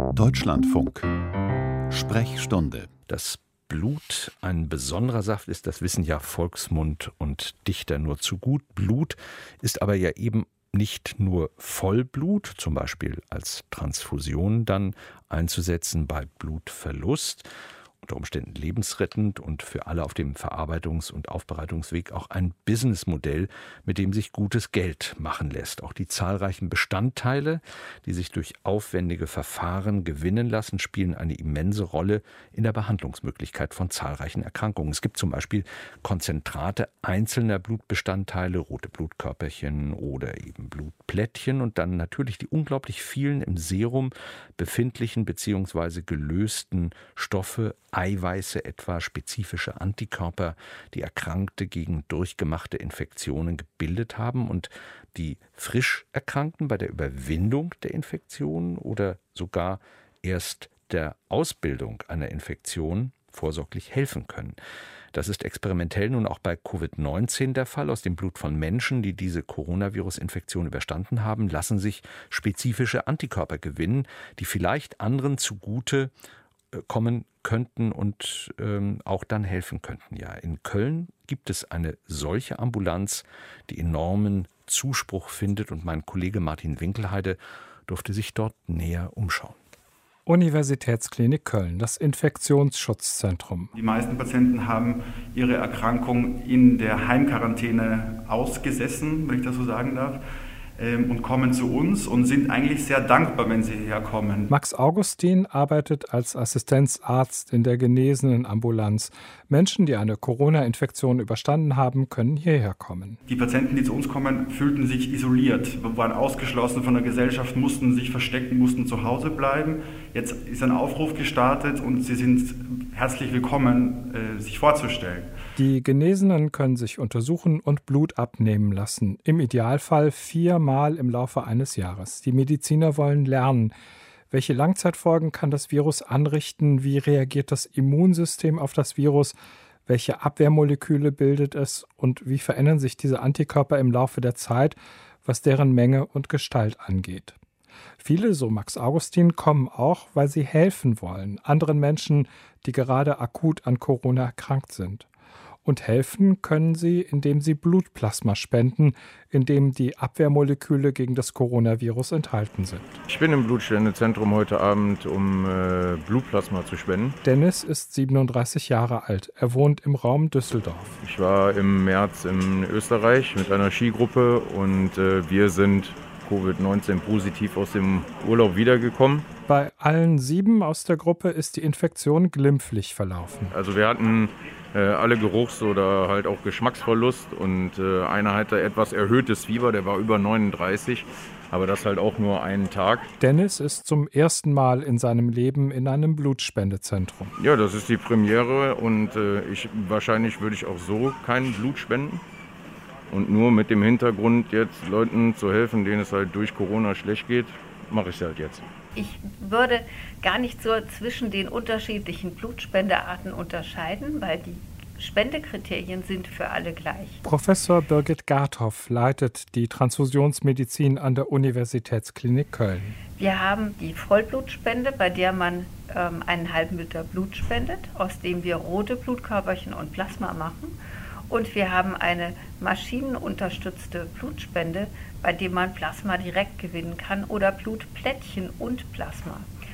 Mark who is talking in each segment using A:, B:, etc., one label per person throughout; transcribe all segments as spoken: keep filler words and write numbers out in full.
A: Deutschlandfunk. Sprechstunde.
B: Dass Blut ein besonderer Saft ist, das wissen ja Volksmund und Dichter nur zu gut. Blut ist aber ja eben nicht nur Vollblut, zum Beispiel als Transfusion dann einzusetzen bei Blutverlust, unter Umständen lebensrettend und für alle auf dem Verarbeitungs- und Aufbereitungsweg auch ein Businessmodell, mit dem sich gutes Geld machen lässt. Auch die zahlreichen Bestandteile, die sich durch aufwendige Verfahren gewinnen lassen, spielen eine immense Rolle in der Behandlungsmöglichkeit von zahlreichen Erkrankungen. Es gibt zum Beispiel Konzentrate einzelner Blutbestandteile, rote Blutkörperchen oder eben Blutplättchen und dann natürlich die unglaublich vielen im Serum befindlichen bzw. gelösten Stoffe, Eiweiße etwa, spezifische Antikörper, die Erkrankte gegen durchgemachte Infektionen gebildet haben und die frisch Erkrankten bei der Überwindung der Infektion oder sogar erst der Ausbildung einer Infektion vorsorglich helfen können. Das ist experimentell nun auch bei Covid neunzehn der Fall. Aus dem Blut von Menschen, die diese Coronavirus-Infektion überstanden haben, lassen sich spezifische Antikörper gewinnen, die vielleicht anderen zugute kommen könnten und ähm, auch dann helfen könnten. Ja, in Köln gibt es eine solche Ambulanz, die enormen Zuspruch findet und mein Kollege Martin Winkelheide durfte sich dort näher umschauen.
C: Universitätsklinik Köln, das Infektionsschutzzentrum.
D: Die meisten Patienten haben ihre Erkrankung in der Heimquarantäne ausgesessen, wenn ich das so sagen darf, und kommen zu uns und sind eigentlich sehr dankbar, wenn sie hierher kommen.
C: Max Augustin arbeitet als Assistenzarzt in der genesenen Ambulanz. Menschen, die eine Corona-Infektion überstanden haben, können hierher kommen.
D: Die Patienten, die zu uns kommen, fühlten sich isoliert, waren ausgeschlossen von der Gesellschaft, mussten sich verstecken, mussten zu Hause bleiben. Jetzt ist ein Aufruf gestartet und sie sind herzlich willkommen, sich vorzustellen.
C: Die Genesenen können sich untersuchen und Blut abnehmen lassen. Im Idealfall viermal im Laufe eines Jahres. Die Mediziner wollen lernen, welche Langzeitfolgen kann das Virus anrichten, wie reagiert das Immunsystem auf das Virus, welche Abwehrmoleküle bildet es und wie verändern sich diese Antikörper im Laufe der Zeit, was deren Menge und Gestalt angeht. Viele, so Max Augustin, kommen auch, weil sie helfen wollen, anderen Menschen, die gerade akut an Corona erkrankt sind. Und helfen können sie, indem sie Blutplasma spenden, in dem die Abwehrmoleküle gegen das Coronavirus enthalten sind.
E: Ich bin im Blutspendezentrum heute Abend, um äh, Blutplasma zu spenden.
C: Dennis ist siebenunddreißig Jahre alt. Er wohnt im Raum Düsseldorf.
E: Ich war im März in Österreich mit einer Skigruppe und äh, wir sind Covid neunzehn positiv aus dem Urlaub wiedergekommen.
C: Bei allen sieben aus der Gruppe ist die Infektion glimpflich verlaufen.
E: Also wir hatten äh, alle Geruchs- oder halt auch Geschmacksverlust und äh, einer hatte etwas erhöhtes Fieber, der war über neununddreißig, aber das halt auch nur einen Tag.
C: Dennis ist zum ersten Mal in seinem Leben in einem Blutspendezentrum.
E: Ja, das ist die Premiere und äh, ich, wahrscheinlich würde ich auch so kein Blut spenden. Und nur mit dem Hintergrund, jetzt Leuten zu helfen, denen es halt durch Corona schlecht geht, mache ich es halt jetzt.
F: Ich würde gar nicht so zwischen den unterschiedlichen Blutspendearten unterscheiden, weil die Spendekriterien sind für alle gleich.
C: Professor Birgit Garthoff leitet die Transfusionsmedizin an der Universitätsklinik Köln.
F: Wir haben die Vollblutspende, bei der man ähm, einen halben Liter Blut spendet, aus dem wir rote Blutkörperchen und Plasma machen. Und wir haben eine maschinenunterstützte Blutspende, bei dem man Plasma direkt gewinnen kann oder Blutplättchen und Plasma.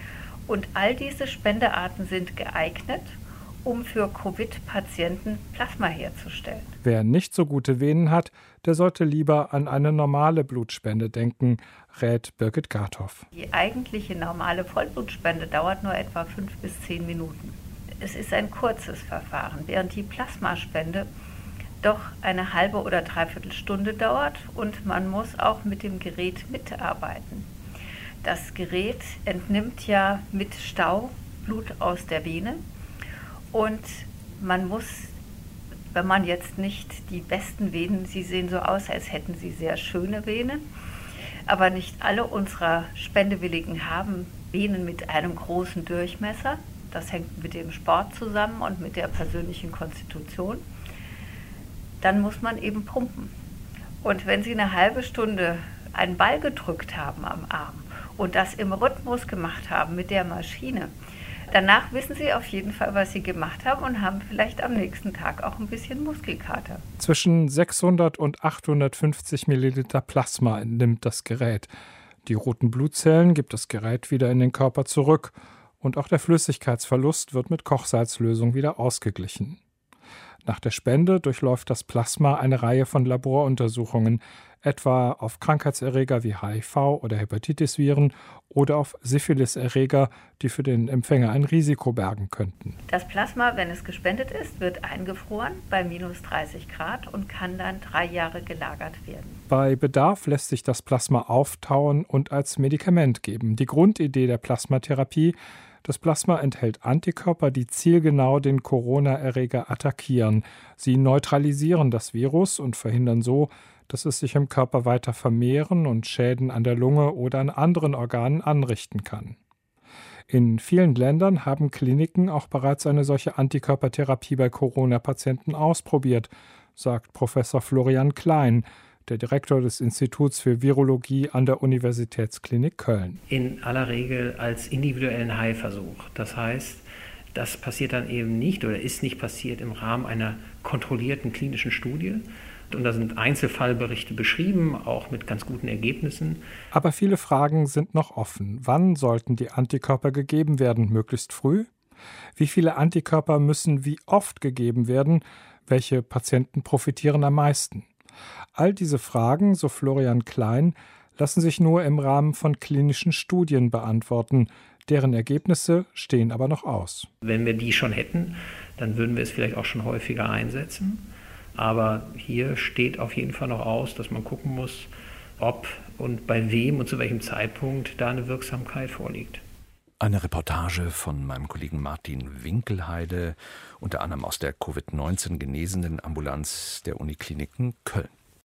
F: Und all diese Spendearten sind geeignet, um für Covid-Patienten Plasma herzustellen.
C: Wer nicht so gute Venen hat, der sollte lieber an eine normale Blutspende denken, rät Birgit Garthoff.
F: Die eigentliche normale Vollblutspende dauert nur etwa fünf bis zehn Minuten. Es ist ein kurzes Verfahren, während die Plasmaspende doch eine halbe oder dreiviertel Stunde dauert und man muss auch mit dem Gerät mitarbeiten. Das Gerät entnimmt ja mit Stau Blut aus der Vene und man muss, wenn man jetzt nicht die besten Venen, sie sehen so aus, als hätten sie sehr schöne Venen, aber nicht alle unserer Spendewilligen haben Venen mit einem großen Durchmesser. Das hängt mit dem Sport zusammen und mit der persönlichen Konstitution. Dann muss man eben pumpen. Und wenn Sie eine halbe Stunde einen Ball gedrückt haben am Arm und das im Rhythmus gemacht haben mit der Maschine, danach wissen Sie auf jeden Fall, was Sie gemacht haben und haben vielleicht am nächsten Tag auch ein bisschen Muskelkater.
C: Zwischen sechshundert und achthundertfünfzig Milliliter Plasma entnimmt das Gerät. Die roten Blutzellen gibt das Gerät wieder in den Körper zurück und auch der Flüssigkeitsverlust wird mit Kochsalzlösung wieder ausgeglichen. Nach der Spende durchläuft das Plasma eine Reihe von Laboruntersuchungen, etwa auf Krankheitserreger wie H I V oder Hepatitis-Viren oder auf Syphilis-Erreger, die für den Empfänger ein Risiko bergen könnten.
F: Das Plasma, wenn es gespendet ist, wird eingefroren bei minus dreißig Grad und kann dann drei Jahre gelagert werden.
C: Bei Bedarf lässt sich das Plasma auftauen und als Medikament geben. Die Grundidee der Plasmatherapie: Das Plasma enthält Antikörper, die zielgenau den Corona-Erreger attackieren. Sie neutralisieren das Virus und verhindern so, dass es sich im Körper weiter vermehren und Schäden an der Lunge oder an anderen Organen anrichten kann. In vielen Ländern haben Kliniken auch bereits eine solche Antikörpertherapie bei Corona-Patienten ausprobiert, sagt Professor Florian Klein, der Direktor des Instituts für Virologie an der Universitätsklinik Köln.
G: In aller Regel als individuellen Heilversuch. Das heißt, das passiert dann eben nicht oder ist nicht passiert im Rahmen einer kontrollierten klinischen Studie. Und da sind Einzelfallberichte beschrieben, auch mit ganz guten Ergebnissen.
C: Aber viele Fragen sind noch offen. Wann sollten die Antikörper gegeben werden? Möglichst früh? Wie viele Antikörper müssen wie oft gegeben werden? Welche Patienten profitieren am meisten? All diese Fragen, so Florian Klein, lassen sich nur im Rahmen von klinischen Studien beantworten. Deren Ergebnisse stehen aber noch aus.
G: Wenn wir die schon hätten, dann würden wir es vielleicht auch schon häufiger einsetzen. Aber hier steht auf jeden Fall noch aus, dass man gucken muss, ob und bei wem und zu welchem Zeitpunkt da eine Wirksamkeit vorliegt.
B: Eine Reportage von meinem Kollegen Martin Winkelheide, unter anderem aus der Covid neunzehn genesenen Ambulanz der Unikliniken Köln.